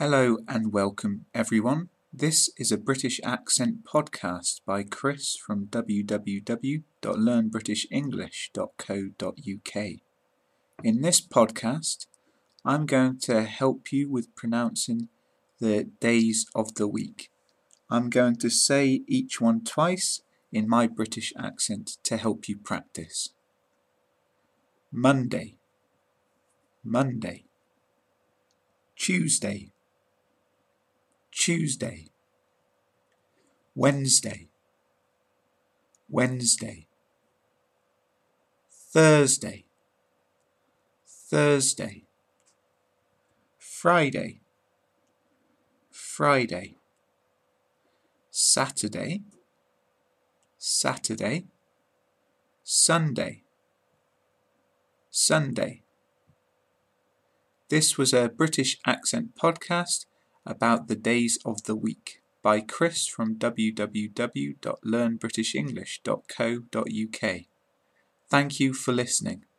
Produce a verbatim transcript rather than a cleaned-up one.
Hello and welcome everyone. This is a British Accent podcast by Chris from w w w dot learn british english dot co dot u k. In this podcast, I'm going to help you with pronouncing the days of the week. I'm going to say each one twice in my British accent to help you practice. Monday, Monday. Tuesday, Tuesday. Wednesday, Wednesday. Thursday, Thursday. Friday, Friday. Saturday, Saturday. Sunday, Sunday. This was a British Accent podcast about the days of the week by Chris from w w w dot learn british english dot co dot u k. Thank you for listening.